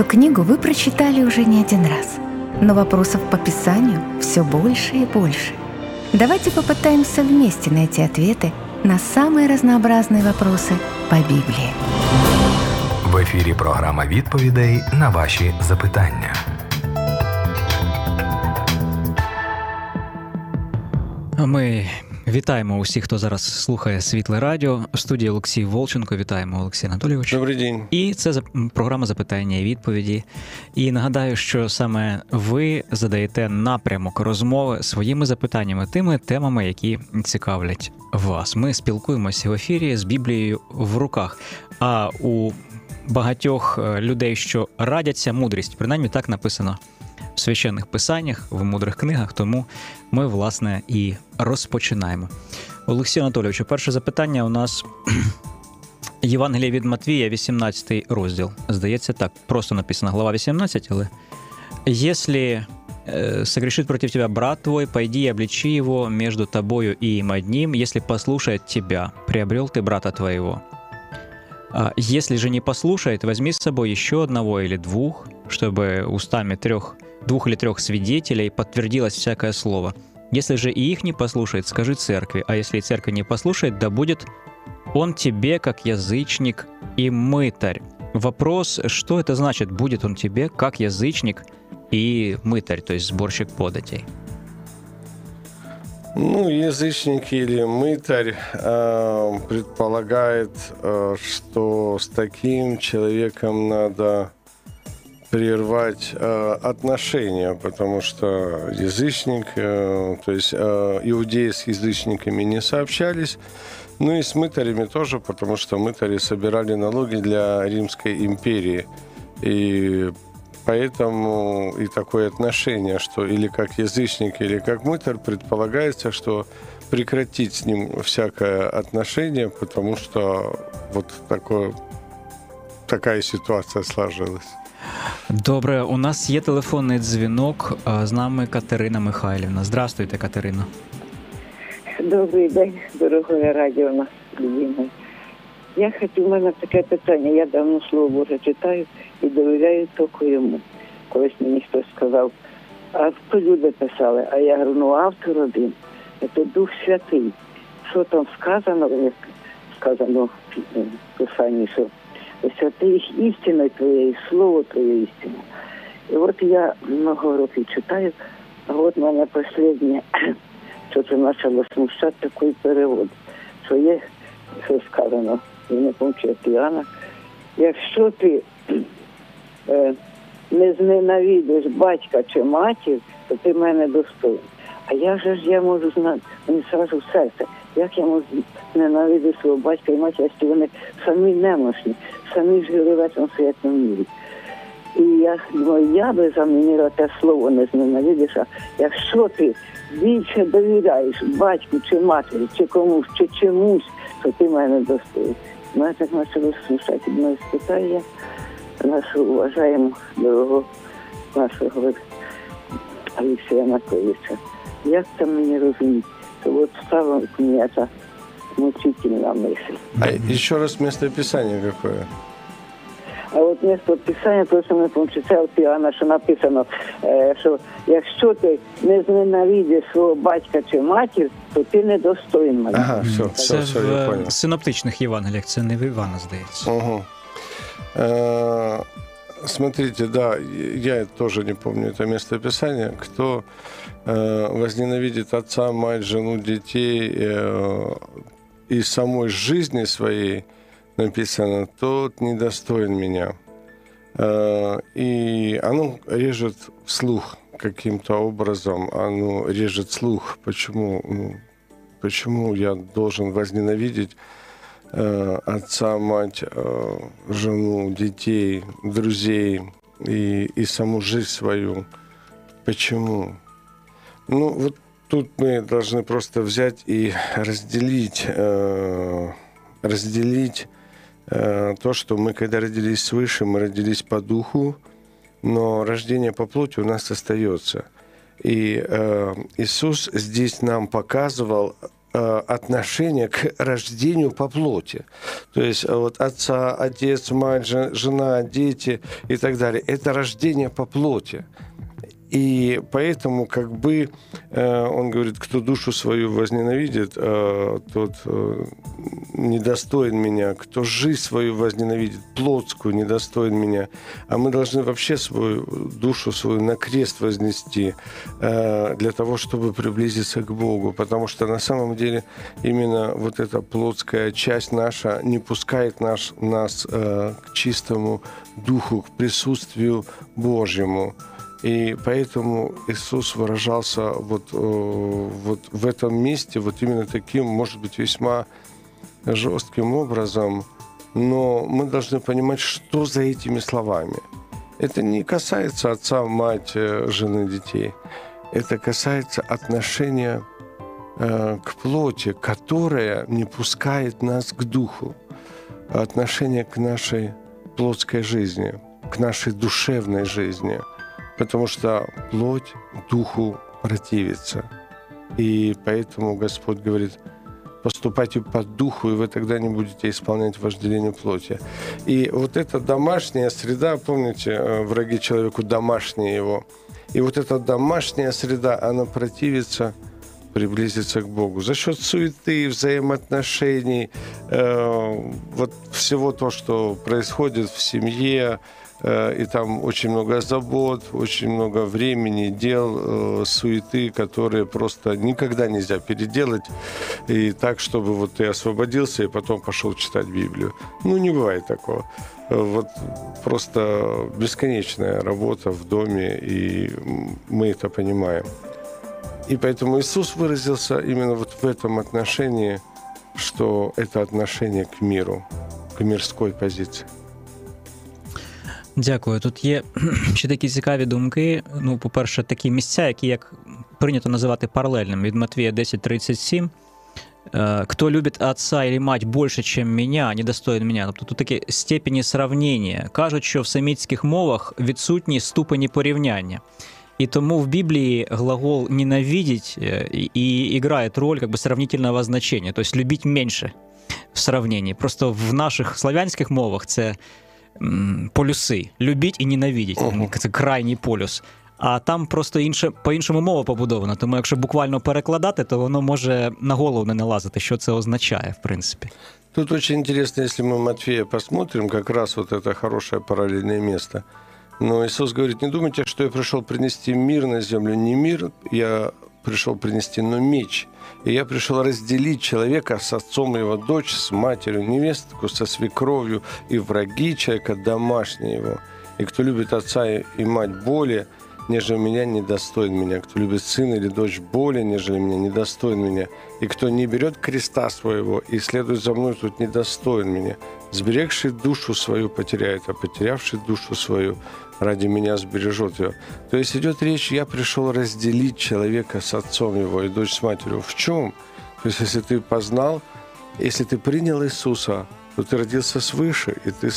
Эту книгу вы прочитали уже не один раз, но вопросов по Писанию все больше и больше. Давайте попытаемся вместе найти ответы на самые разнообразные вопросы по Библии. В ефірі програма відповідей на ваші запитання. Ми вітаємо усіх, хто зараз слухає Світле Радіо. В студії Олексій Волченко. Вітаємо, Олексій Анатолійович. Добрий день. І це програма запитання і відповіді. І нагадаю, що саме ви задаєте напрямок розмови своїми запитаннями, тими темами, які цікавлять вас. Ми спілкуємося в ефірі з Біблією в руках. А у багатьох людей, що радяться, мудрість. Принаймні так написано в священних писаннях, в мудрих книгах, тому ми, власне, і розпочинаємо. Олексій Анатолійович, перше запитання у нас Євангеліє від Матвія, 18 розділ. Здається, так, просто написано глава 18, але «Если согрешит против тебя брат твой, пойди и обличи его между тобою и им одним, если послушает тебя, приобрел ты брата твоего. Если же не послушает, возьми с собой еще одного или двух, чтобы устами двух или трех свидетелей подтвердилось всякое слово. Если же и их не послушает, скажи церкви, а если и церковь не послушает, да будет он тебе, как язычник и мытарь». Вопрос, что это значит, будет он тебе, как язычник и мытарь, то есть сборщик податей? Язычник или мытарь предполагает, что с таким человеком надо прервать отношения, потому что язычник, то есть иудеи с язычниками не сообщались, и с мытарями тоже, потому что мытари собирали налоги для Римской империи. И поэтому и такое отношение, что или как язычник, или как мытарь, предполагается, что прекратить с ним всякое отношение, потому что вот такая ситуация сложилась. Добре, у нас є телефонний дзвінок, з нами Катерина Михайлівна. Здравствуйте, Катерино. Добрий день, дорогое радіо, любимое. У мене таке питання. Я давно Слово Боже читаю і довіряю тільки йому. Колись мені хтось сказав, а хто люди писали? А я говорю, автор один. Це Дух Святий. Що там сказано, як сказано в Писанні, що святий істиною твоєю, слово твоє істина. І от я много років читаю, а от мене останнє, що це почало смущати, такий перевод, що є, що сказано, я не пам'ятаю, Іоанна, якщо ти не зненавидиш батька чи матір, то ти мене достойний. А я можу знати, мені сразу в серце, як я можу ненавидіти свого батька і матір, якщо вони самі немощні, самі жили в цьому світному мірі. І я думаю, я би замінила те слово «не зненавидиш», а якщо ти більше довіряєш батьку чи матері, чи комусь, чи чомусь, то ти мене достойний. Мене так почало смущати. Мною спитаю я нашого уважаємо дорогого нашого Олексія Анатолійовича. Як це мені розуміти? То от стала мені ця мучительна мисль. А еще раз местописание какое? А от місто Писання, просто не пам'ятаю, це от Іоанна, що написано, що якщо ти не зненавидиш свого батька чи матір, то ти недостойний мене. Ага, все, я понял. В синоптичних Євангеліях, це не в Івана, здається. Угу. Смотрите, да, я тоже не помню это местописание. Кто возненавидит отца, мать, жену, детей и самой жизни своей, написано, тот недостоин меня. И оно режет слух каким-то образом, оно режет слух. Почему я должен возненавидеть отца, мать, жену, детей, друзей и саму жизнь свою? Почему? Вот тут мы должны просто взять и разделить то, что мы, когда родились свыше, мы родились по духу, но рождение по плоти у нас остается. И Иисус здесь нам показывал отношение к рождению по плоти. То есть вот отца, отец, мать, жена, дети и так далее. Это рождение по плоти. И поэтому, как бы, он говорит, кто душу свою возненавидит, тот недостоин меня. Кто жизнь свою возненавидит, плотскую, недостоин меня. А мы должны вообще свою душу свою на крест вознести для того, чтобы приблизиться к Богу. Потому что на самом деле именно вот эта плотская часть наша не пускает нас к чистому духу, к присутствию Божьему. И поэтому Иисус выражался вот в этом месте вот именно таким, может быть, весьма жестким образом. Но мы должны понимать, что за этими словами. Это не касается отца, мать, жены, детей. Это касается отношения к плоти, которое не пускает нас к духу. Отношение к нашей плотской жизни, к нашей душевной жизни. Потому что плоть духу противится. И поэтому Господь говорит, поступайте по духу, и вы тогда не будете исполнять вожделение плоти. И вот эта домашняя среда, помните, враги человеку домашние его. И вот эта домашняя среда, она противится приблизиться к Богу. За счет суеты, взаимоотношений, вот всего то, что происходит в семье, и там очень много забот, очень много времени, дел, суеты, которые просто никогда нельзя переделать. И так, чтобы вот ты освободился и потом пошел читать Библию. Ну, не бывает такого. Вот просто бесконечная работа в доме, и мы это понимаем. И поэтому Иисус выразился именно вот в этом отношении, что это отношение к миру, к мирской позиции. Дякую. Тут є ще такі цікаві думки. Ну, по-перше, такі місця, які, як прийнято називати паралельними, від Матвія 10:37. «Кто любит отца или мать больше, чем меня, недостоин меня». Тобто тут такі степені сравнення. Кажуть, що в семітських мовах відсутні ступені порівняння. І тому в Біблії глагол «ненавидеть» и играет роль как бы сравнительного значения, то есть «любить меньше» в сравнении. Просто в наших славянських мовах це полюси. Любіть і ненавидіть. Це крайній полюс. А там просто по-іншому мова побудована. Тому якщо буквально перекладати, то воно може на голову не налазити, що це означає, в принципі. Тут очень интересно, если мы Матфея посмотрим, как раз вот это хорошее параллельное место. Но Иисус говорит, не думайте, что я пришел принести мир на землю. Не мир я пришел принести, но меч. И я пришел разделить человека с отцом его, дочь с матерью, невестку со свекровью, и враги человека домашние его. И кто любит отца и мать более, нежели меня, недостоин меня. Кто любит сына или дочь более, нежели меня, недостоин меня. И кто не берет креста своего и следует за мной, тот недостоин меня. Сберегший душу свою потеряет, а потерявший душу свою ради меня сбережет ее. То есть идет речь, я пришел разделить человека с отцом его и дочь с матерью. В чем? То есть если ты познал, если ты принял Иисуса, то ты родился свыше, и ты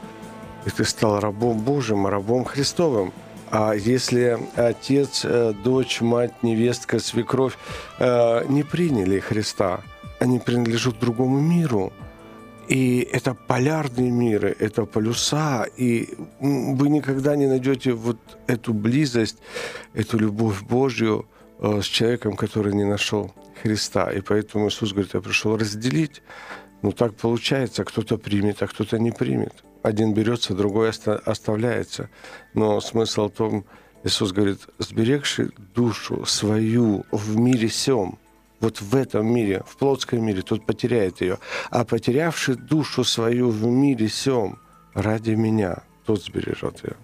стал рабом Божьим, рабом Христовым. А если отец, дочь, мать, невестка, свекровь не приняли Христа, они принадлежат другому миру. И это полярные миры, это полюса, и вы никогда не найдете вот эту близость, эту любовь Божью с человеком, который не нашел Христа. И поэтому Иисус говорит, я пришел разделить. Ну так получается, кто-то примет, а кто-то не примет. Один берется, другой оставляется. Но смысл в том, Иисус говорит, сберегший душу свою в мире сем, вот в этом мире, в плотском мире, тот потеряет ее. А потерявший душу свою в мире сем ради меня, тот сбережет ее.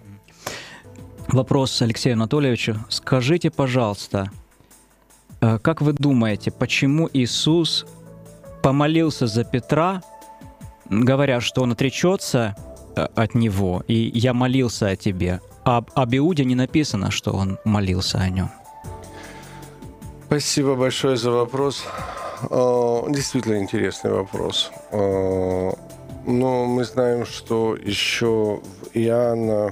Вопрос Алексею Анатольевичу. Скажите, пожалуйста, как вы думаете, почему Иисус помолился за Петра, говоря, что он отречется от него, и я молился о тебе? А об Иуде не написано, что он молился о нем. Спасибо большое за вопрос. Действительно интересный вопрос. Но мы знаем, что еще в Иоанна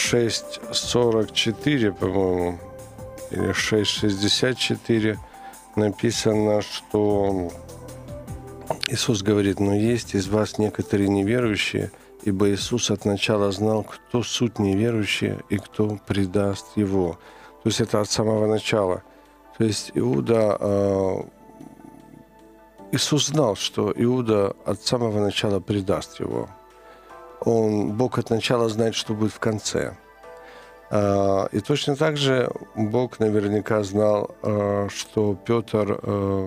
6:44, по-моему, или 6:64 написано, что Иисус говорит, но есть из вас некоторые неверующие, ибо Иисус от начала знал, кто суть неверующие и кто предаст Его. То есть это от самого начала. То есть Иисус знал, что Иуда от самого начала предаст Его. Бог от начала знает, что будет в конце. И точно так же Бог наверняка знал, что Петр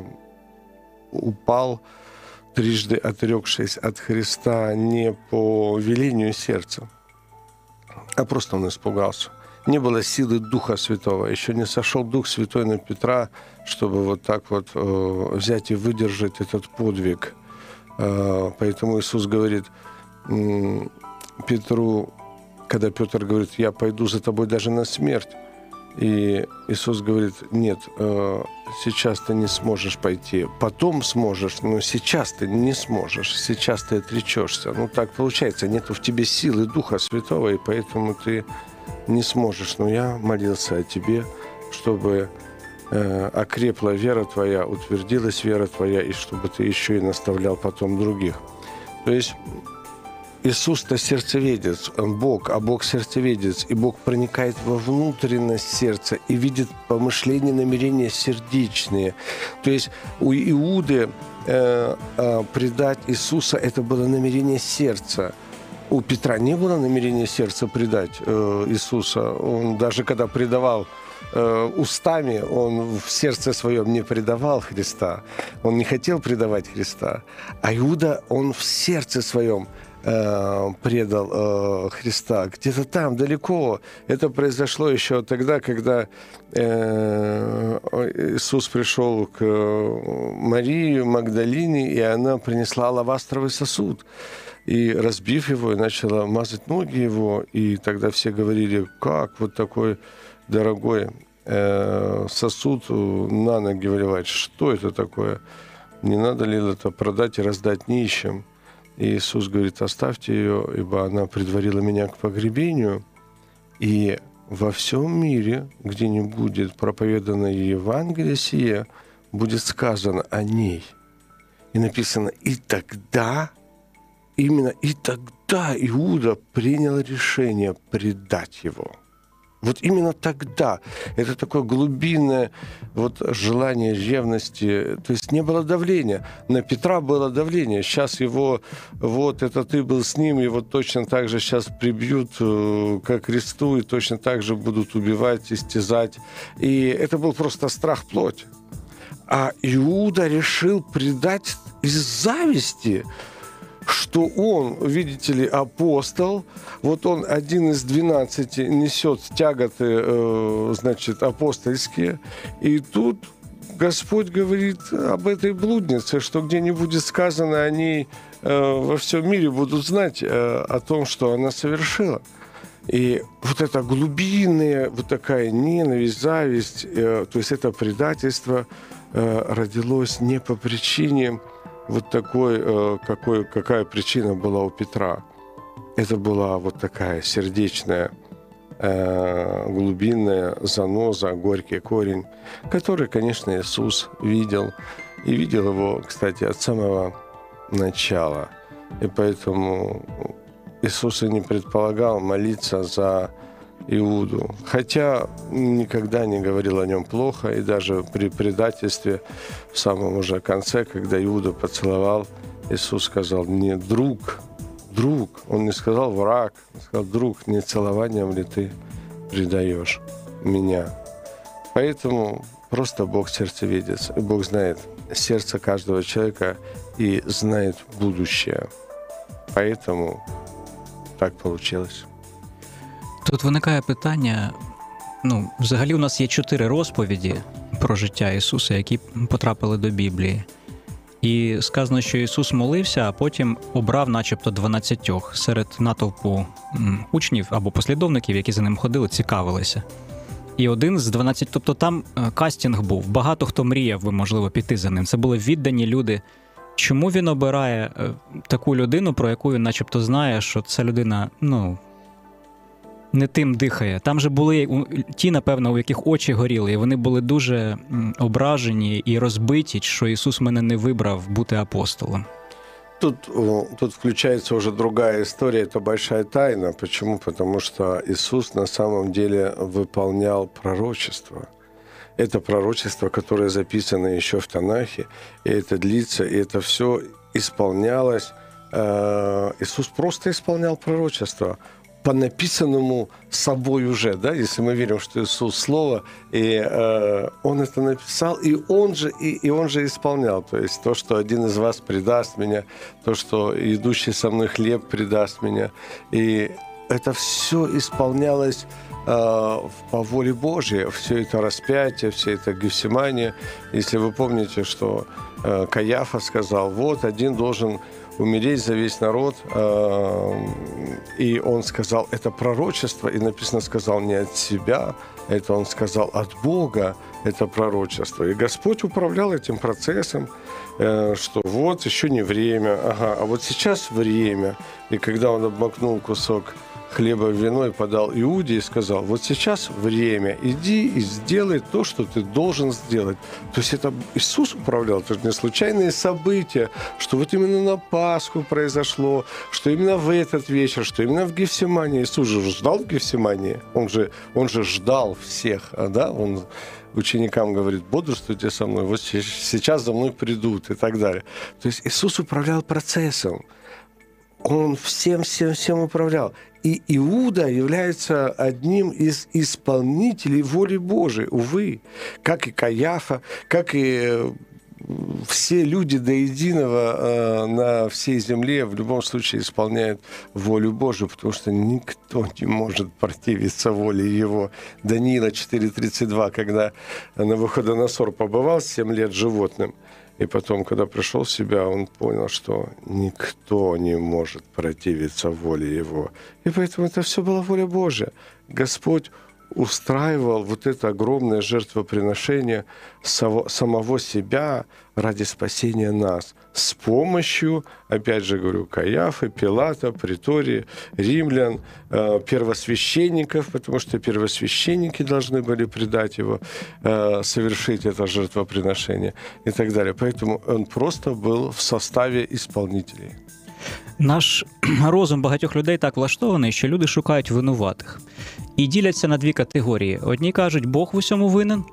упал, трижды отрекшись от Христа не по велению сердца, а просто он испугался. Не было силы Духа Святого. Еще не сошел Дух Святой на Петра, чтобы вот так вот взять и выдержать этот подвиг. Поэтому Иисус говорит Петру, когда Петр говорит, я пойду за тобой даже на смерть. И Иисус говорит, нет, сейчас ты не сможешь пойти, потом сможешь, но сейчас ты не сможешь, сейчас ты отречешься. Ну так получается, нету в тебе силы Духа Святого, и поэтому ты не сможешь. Но я молился о тебе, чтобы окрепла вера твоя, утвердилась вера твоя, и чтобы ты еще и наставлял потом других. То есть Иисус-то сердцеведец, Он Бог, а Бог сердцеведец, и Бог проникает во внутренность сердца и видит помышления, намерения сердечные. То есть у Иуды предать Иисуса – это было намерение сердца. У Петра не было намерения сердца предать Иисуса. Он даже когда предавал устами, он в сердце своем не предавал Христа. Он не хотел предавать Христа. А Иуда, он в сердце своем предал Христа. Где-то там, далеко. Это произошло еще тогда, когда Иисус пришел к Марии Магдалине, и она принесла алавастровый сосуд. И, разбив его, начала мазать ноги его. И тогда все говорили, как вот такой дорогой сосуд на ноги выливать? Что это такое? Не надо ли это продать и раздать нищим? И Иисус говорит, оставьте ее, ибо она предварила меня к погребению. И во всем мире, где не будет проповедано Евангелие сие, будет сказано о ней. И написано, и тогда, именно и тогда Иуда принял решение предать его. Вот именно тогда. Это такое глубинное вот желание ревности. То есть не было давления. На Петра было давление. Сейчас его, вот это ты был с ним, его точно так же сейчас прибьют ко кресту, и точно так же будут убивать, истязать. И это был просто страх плоти. А Иуда решил предать из зависти, что он, видите ли, апостол, вот он один из 12 несет тяготы, значит, апостольские, и тут Господь говорит об этой блуднице, что где не будет сказано о ней, во всем мире будут знать о том, что она совершила. И вот это глубинная, вот такая ненависть, зависть, то есть это предательство родилось не по причине вот такой, какая причина была у Петра. Это была вот такая сердечная, глубинная заноза, горький корень, который, конечно, Иисус видел. И видел его, кстати, от самого начала. И поэтому Иисус и не предполагал молиться за Иуду. Хотя никогда не говорил о нем плохо, и даже при предательстве в самом уже конце, когда Иуда поцеловал, Иисус сказал, не друг, он не сказал враг, он сказал, друг, не целованием ли ты предаешь меня? Поэтому просто Бог сердцеведец, и Бог знает сердце каждого человека и знает будущее. Поэтому так получилось. Тут виникає питання, взагалі у нас є 4 розповіді про життя Ісуса, які потрапили до Біблії. І сказано, що Ісус молився, а потім обрав начебто 12 серед натовпу учнів або послідовників, які за ним ходили, цікавилися. І один з 12, тобто там кастинг був, багато хто мріяв би, можливо, піти за ним. Це були віддані люди. Чому він обирає таку людину, про яку він начебто знає, що ця людина, не тим дихає. Там же були ті, напевно, у яких очі горіли, і вони були дуже ображені і розбиті, що Ісус мене не вибрав бути апостолом. Тут включается уже другая история, это большая тайна. Почему? Потому что Иисус на самом деле выполнял пророчество. Это пророчество, которое записано еще в Танахе, и это длится, и это все исполнялось. Иисус просто исполнял пророчество по написанному собой уже, да, если мы верим, что Иисус Слово, и Он это написал, и Он же исполнял. То есть то, что один из вас предаст меня, то, что идущий со мной хлеб предаст меня. И это все исполнялось по воле Божьей. Все это распятие, все это Гефсимания. Если вы помните, что Каяфа сказал, вот один должен умереть за весь народ. И он сказал, это пророчество, и написано, сказал не от себя, это он сказал от Бога, это пророчество. И Господь управлял этим процессом, что вот еще не время, а вот сейчас время. И когда он обмакнул кусок хлеба в вино и подал Иуде и сказал, вот сейчас время, иди и сделай то, что ты должен сделать. То есть это Иисус управлял, это же не случайные события, что вот именно на Пасху произошло, что именно в этот вечер, что именно в Гефсимании. Иисус же ждал в Гефсимании, он же ждал всех, да, он ученикам говорит, бодрствуйте со мной, вот сейчас за мной придут и так далее. То есть Иисус управлял процессом. Он всем управлял. И Иуда является одним из исполнителей воли Божией, увы, как и Каяфа, как и все люди до единого на всей земле в любом случае исполняют волю Божию, потому что никто не может противиться воле Его. Даниила 4:32, когда Навуходоносор побывал 7 лет животным, и потом, когда пришел в себя, он понял, что никто не может противиться воле Его. И поэтому это все была воля Божия. Господь устраивал вот это огромное жертвоприношение самого себя ради спасения нас с помощью, опять же говорю, Каяфы, Пилата, Претории, римлян, первосвященников, потому что первосвященники должны были предать его, совершить это жертвоприношение и так далее. Поэтому он просто был в составе исполнителей. Наш розум багатьох людей так влаштований, що люди шукають винуватих. І діляться на дві категорії. Одні кажуть, Бог в усьому винен.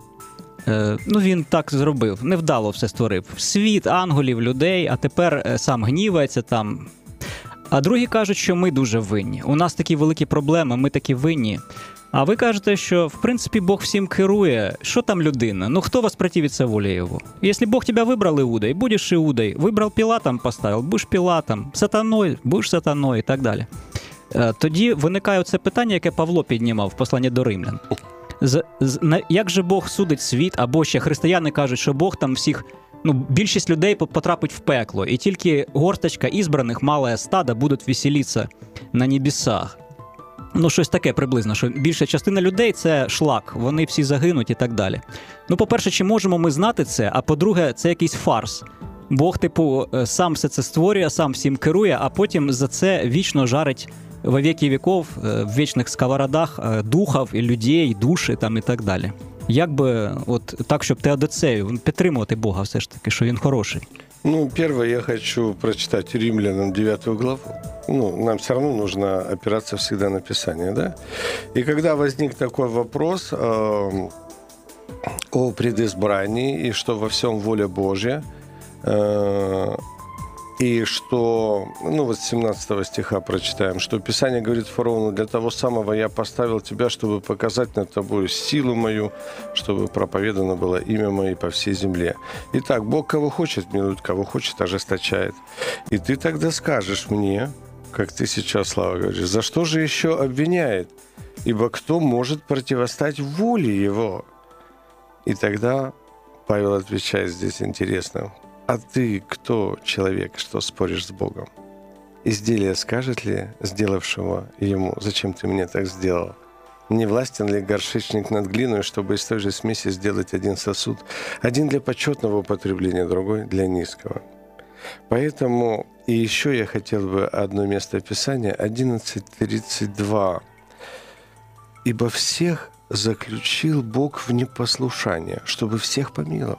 Він так зробив, невдало все створив. Світ, ангелів, людей, а тепер сам гнівається там. А другі кажуть, що ми дуже винні. У нас такі великі проблеми, ми такі винні. А ви кажете, що, в принципі, Бог всім керує. Що там людина? Хто воспротивится воле Его? Если Бог тебя выбрал Иудой, будешь Иудой. Выбрал Пилатом, поставил, будешь Пилатом. Сатаною, будеш Сатаною і так далі. Тоді виникає це питання, яке Павло піднімав в посланні до римлян. Як же Бог судить світ, або ще християни кажуть, що Бог там всіх, більшість людей потрапить в пекло, і тільки горсточка ізбраних, мале стадо, будуть веселитися на небесах. Щось таке приблизно, що більша частина людей – це шлак, вони всі загинуть і так далі. По-перше, чи можемо ми знати це, а по-друге, це якийсь фарс. Бог, сам все це створює, сам всім керує, а потім за це вічно жарить во віки віков в вічних сковородах духів і людей, душі там і так далі. Як би, так, щоб теодицею, підтримувати Бога все ж таки, що Він хороший? Первое, я хочу прочитать Римлянам 9 главу. Нам все равно нужно опираться всегда на Писание, да? И когда возник такой вопрос о предизбрании, и что во всем воля Божья, и что, с 17 стиха прочитаем, что Писание говорит фараону, для того самого я поставил тебя, чтобы показать над тобою силу мою, чтобы проповедано было имя мое по всей земле. Итак, Бог кого хочет милует, кого хочет ожесточает. И ты тогда скажешь мне, как ты сейчас, Слава, говоришь, за что же еще обвиняет? Ибо кто может противостать воле его? И тогда Павел отвечает здесь интересно. А ты кто, человек, что споришь с Богом? Изделие скажет ли сделавшего ему, зачем ты мне так сделал? Не властен ли горшечник над глиной, чтобы из той же смеси сделать один сосуд, один для почетного употребления, другой для низкого? Поэтому и еще я хотел бы одно место Писания, 11:32. ибо всех заключил Бог в непослушание, чтобы всех помиловать.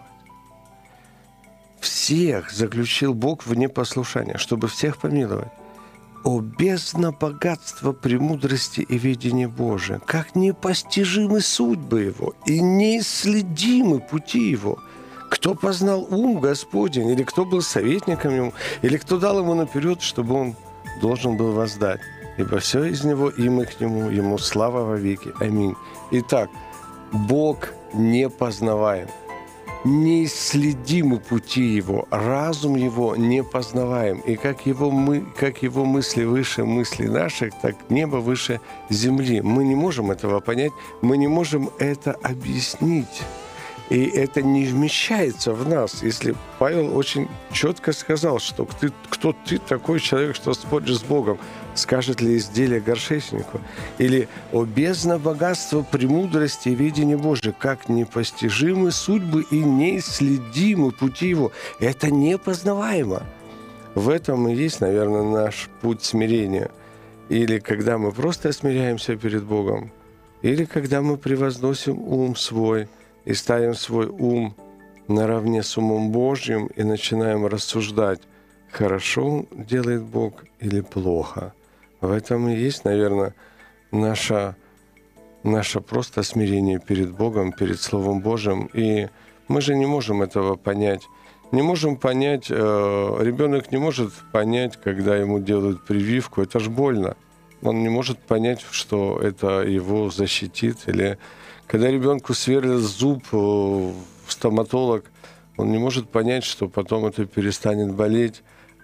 Всех заключил Бог в непослушание, чтобы всех помиловать. О, бездна богатства премудрости и видения Божия! Как непостижимы судьбы Его и неисследимы пути Его! Кто познал ум Господень, или кто был советником Ему, или кто дал Ему наперед, чтобы Он должен был воздать? Ибо все из Него, и мы к Нему, Ему слава во веки. Аминь. Итак, Бог непознаваем. Неисследимы пути Его, разум Его непознаваем. И как Его мысли выше мыслей наших, так небо выше земли. Мы не можем этого понять, мы не можем это объяснить. И это не вмещается в нас. Если Павел очень четко сказал, что кто ты такой человек, что споришь с Богом, скажет ли изделие горшечнику? Или «О, бездна богатства премудрости и видения Божия, как непостижимы судьбы и неисследимы пути Его». Это непознаваемо. В этом и есть, наверное, наш путь смирения. Или когда мы просто смиряемся перед Богом, или когда мы превозносим ум свой и ставим свой ум наравне с умом Божьим и начинаем рассуждать, хорошо делает Бог или плохо. В этом и есть, наверное, наше просто смирение перед Богом, перед Словом Божьим. И мы же не можем этого понять. Не можем понять, ребенок не может понять, когда ему делают прививку. Это ж больно. Он не может понять, что это его защитит. Или когда ребенку сверлят зуб стоматолог, он не может понять, что потом это перестанет болеть.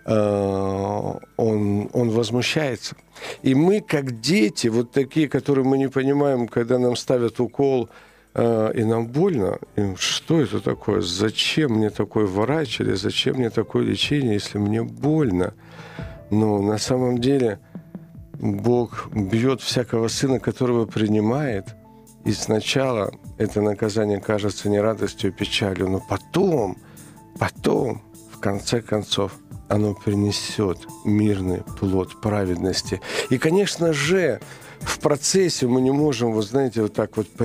Он возмущается. И мы, как дети, вот такие, которые мы не понимаем, когда нам ставят укол, и нам больно, и что это такое? Зачем мне такой врач или зачем мне такое лечение, если мне больно? Но на самом деле Бог бьет всякого сына, которого принимает, и сначала это наказание кажется не радостью, а печалью, но потом, в конце концов, оно принесет мирный плод праведности. И, конечно же, в процессе мы не можем, вот знаете, вот так вот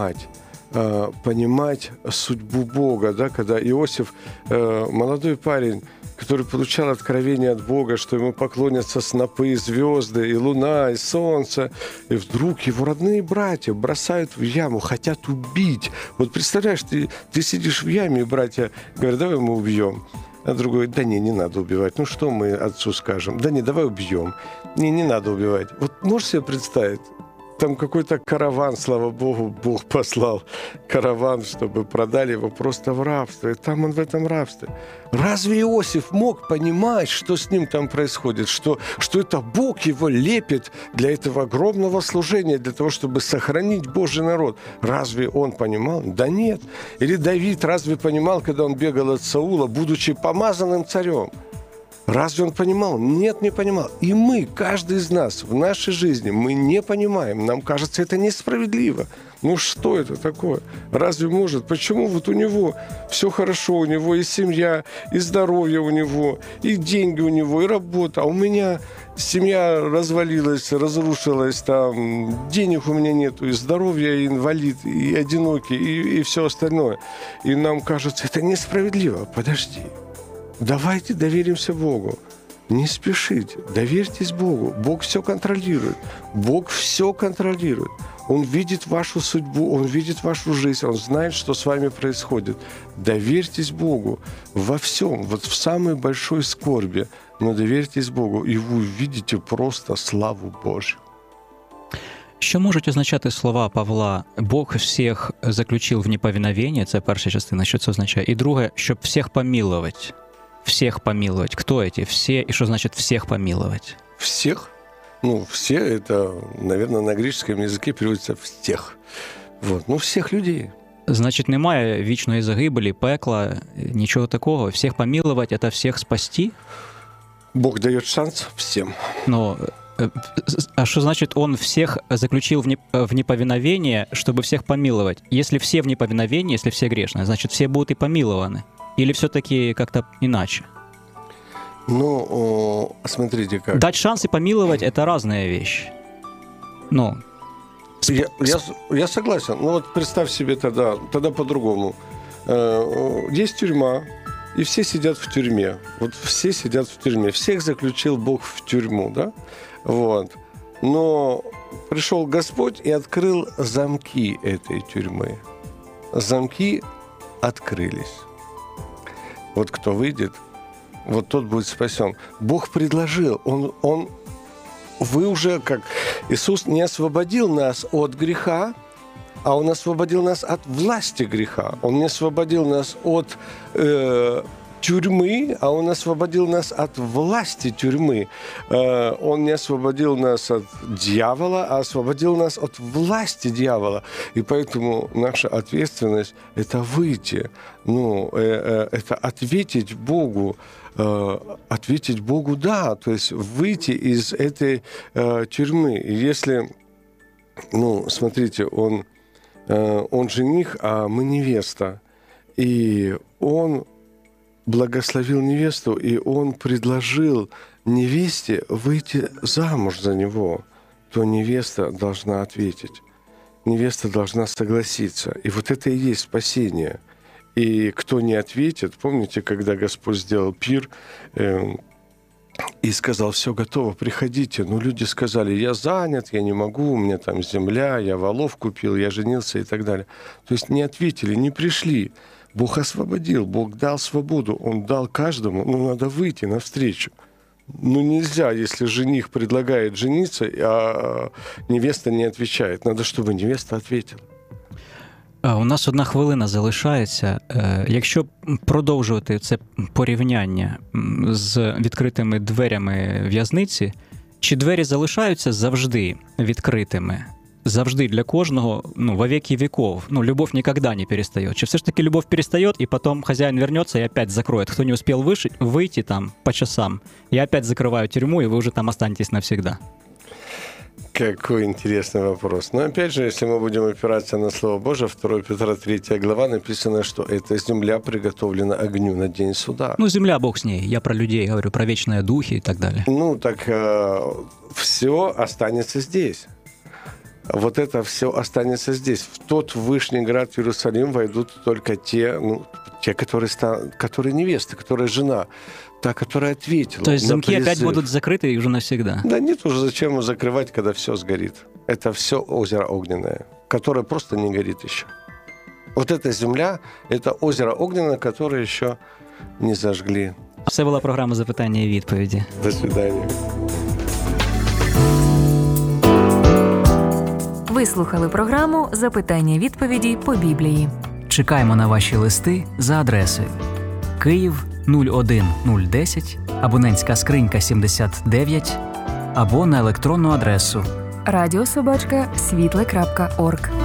понимать судьбу Бога, да, когда Иосиф, молодой парень, который получал откровение от Бога, что ему поклонятся снопы, звезды, и луна, и солнце, и вдруг его родные братья бросают в яму, хотят убить. Вот представляешь, ты сидишь в яме, и братья говорят, давай мы убьем. А другой, да не надо убивать. Ну что мы отцу скажем? Да не, давай убьем. Не надо убивать. Вот можешь себе представить? Там какой-то караван, слава Богу, Бог послал караван, чтобы продали его просто в рабство. И там он в этом рабстве. Разве Иосиф мог понимать, что с ним там происходит? Что это Бог его лепит для этого огромного служения, для того, чтобы сохранить Божий народ? Разве он понимал? Да нет. Или Давид разве понимал, когда он бегал от Саула, будучи помазанным царем? Разве он понимал? Нет, не понимал. И мы, каждый из нас в нашей жизни, мы не понимаем. Нам кажется, это несправедливо. Ну что это такое? Разве может? Почему вот у него все хорошо, у него и семья, и здоровье у него, и деньги у него, и работа. А у меня семья развалилась, разрушилась, там денег у меня нету, и здоровья, и инвалид, и одинокий, и все остальное. И нам кажется, это несправедливо. Подожди. Давайте доверимся Богу. Не спешите, доверьтесь Богу. Бог все контролирует. Бог все контролирует. Он видит вашу судьбу, Он видит вашу жизнь, Он знает, что с вами происходит. Доверьтесь Богу во всем, вот в самой большой скорби, но доверьтесь Богу, и вы увидите просто славу Божью. Що можуть означати слова Павла «Бог всіх заключив в неповиновение», це перша частина, що це означає, і друге, щоб всіх помилувати. Всех помиловать. Кто эти все и что значит всех помиловать? Всех? Ну, все это, наверное, на греческом языке переводится «всех». Вот. Ну, всех людей. Значить, немає вічної загибелі, пекла, нічого такого. Всіх помилувати – це всіх спасти? Бог дает шанс всем. Но, а что значит, Он всех заключил в неповиновение, чтобы всех помиловать? Если все в неповиновении, если все грешные, значит, все будут и помилованы. Или все-таки как-то иначе? Ну, смотрите как. Дать шанс и помиловать – это разные вещи. Ну, Я согласен. Ну вот представь себе тогда по-другому. Есть тюрьма, и все сидят в тюрьме. Вот все сидят в тюрьме. Всех заключил Бог в тюрьму, да? Вот. Но пришел Господь и открыл замки этой тюрьмы. Замки открылись. Вот кто выйдет, вот тот будет спасен. Бог предложил. Вы уже, как Иисус не освободил нас от греха, а Он освободил нас от власти греха. Он не освободил нас от тюрьмы, а Он освободил нас от власти тюрьмы. Он не освободил нас от дьявола, а освободил нас от власти дьявола. И поэтому наша ответственность – это выйти, это ответить Богу, да, то есть выйти из этой тюрьмы. И если, смотрите, он жених, а мы невеста, и он благословил невесту, и он предложил невесте выйти замуж за него, то невеста должна ответить. Невеста должна согласиться. И вот это и есть спасение. И кто не ответит, помните, когда Господь сделал пир и сказал, все готово, приходите. Но люди сказали, я занят, я не могу, у меня там земля, я волов купил, я женился и так далее. То есть не ответили, не пришли. Бог освободил, Бог дал свободу, Он дал каждому, надо выйти навстречу. Нельзя, если жених предлагает жениться, а невеста не отвечает. Надо, чтобы невеста ответила. У нас 1 хвилина залишається. Якщо продовжувати це порівняння з відкритими дверями в'язниці, чи двері залишаються завжди відкритими? Завжди для кожного, во веки веков. Любовь никогда не перестает. Чи все ж таки любовь перестает, и потом хозяин вернется и опять закроет? Кто не успел выйти там по часам, я опять закрываю тюрьму, и вы уже там останетесь навсегда. Какой интересный вопрос. Но опять же, если мы будем опираться на Слово Божие, 2 Петра 3 глава написано, что эта земля приготовлена огню на день суда. Земля, Бог с ней. Я про людей говорю, про вечные духи и так далее. Все останется здесь. Вот это все останется здесь. В тот Вышний град Иерусалим войдут только те, которые невесты, которая жена, та, которая ответила. То есть замки опять будут закрыты и уже навсегда? Да нет, уже зачем закрывать, когда все сгорит. Это все озеро огненное, которое просто не горит еще. Вот эта земля, это озеро огненное, которое еще не зажгли. Це була програма «Запитання і відповіді». До свидания. Ви слухали програму «Запитання-відповіді по Біблії». Чекаємо на ваші листи за адресою Київ 01010, абонентська скринька 79, або на електронну адресу radio@світле.орг.